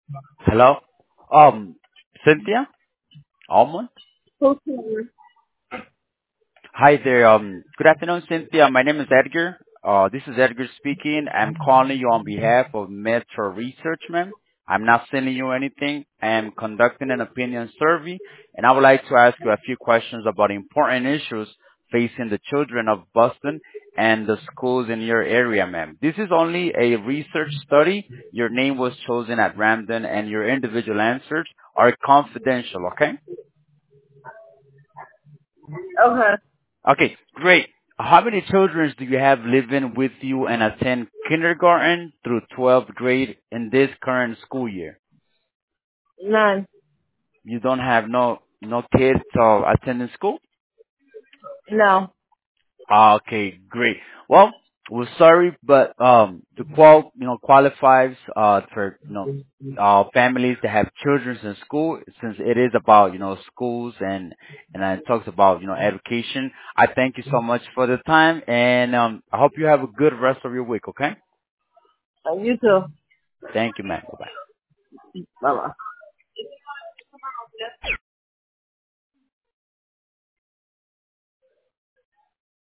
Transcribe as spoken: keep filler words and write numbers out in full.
Hello? Um, Cynthia? Almond? Okay. Hi there. Um, good afternoon, Cynthia. My name is Edgar. Uh, this is Edgar speaking. I'm calling you on behalf of Metro Research, ma'am. I'm not sending you anything. I am conducting an opinion survey, and I would like to ask you a few questions about important issues facing the children of Boston and the schools in your area, ma'am. This is only a research study. Your name was chosen at random, and your individual answers are confidential, okay? Okay. Okay, great. How many children do you have living with you and attend kindergarten through twelfth grade in this current school year? None. You don't have no no kids uh, attending school? No. Ah, okay, great. Well, we're sorry, but um, the qual you know qualifies uh for you know uh families that have children in school, since it is about you know schools and and it talks about you know education. I thank you so much for the time, and um, I hope you have a good rest of your week. Okay, Uh, You too. thank you, man. Bye bye. Bye bye.